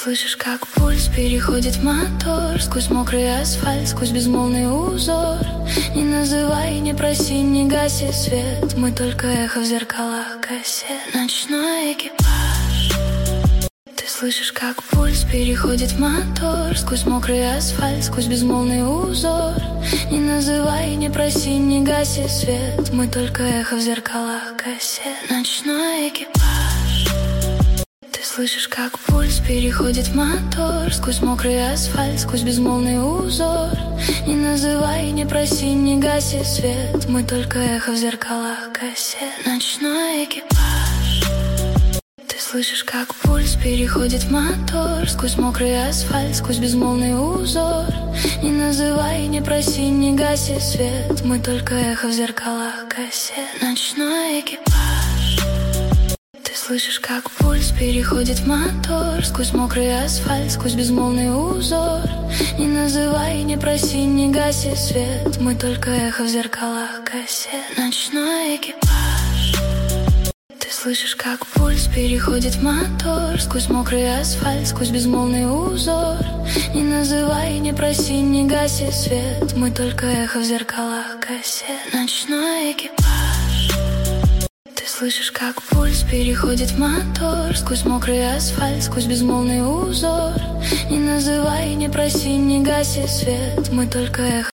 Слышишь, как пульс переходит в мотор, сквозь мокрый асфальт, сквозь безмолвный узор. Не называй, не проси, не гаси свет, мы только эхо в зеркалах кассет. Ночной экипаж. Ты слышишь, как пульс переходит в мотор, сквозь мокрый асфальт, сквозь безмолвный узор. Не называй, не проси, не гаси свет, мы только эхо в зеркалах кассет. Ночной экипаж. Слышишь, как пульс переходит в мотор, сквозь мокрый асфальт, сквозь безмолвный узор. Не называй, не проси, не гаси свет, мы только эхо в зеркалах кассет. Ночной экипаж. Ты слышишь, как пульс переходит в мотор, сквозь мокрый асфальт, сквозь безмолвный узор. Не называй, не проси, не гаси свет, мы только эхо в зеркалах кассет. Ночной экипаж. Слышишь, как пульс переходит в мотор, сквозь мокрый асфальт, сквозь безмолвный узор. Не называй, не проси, не гаси свет, мы только эхо в зеркалах кассет. Ночной экипаж. Ты слышишь, как пульс переходит в мотор, сквозь мокрый асфальт, сквозь безмолвный узор. Не называй, не проси, не гаси свет, мы только эхо в зеркалах кассет. Ночной экипаж. Слышишь, как пульс переходит в мотор, сквозь мокрый асфальт, сквозь безмолвный узор. Не называй, не проси, не гаси свет, мы только эхо.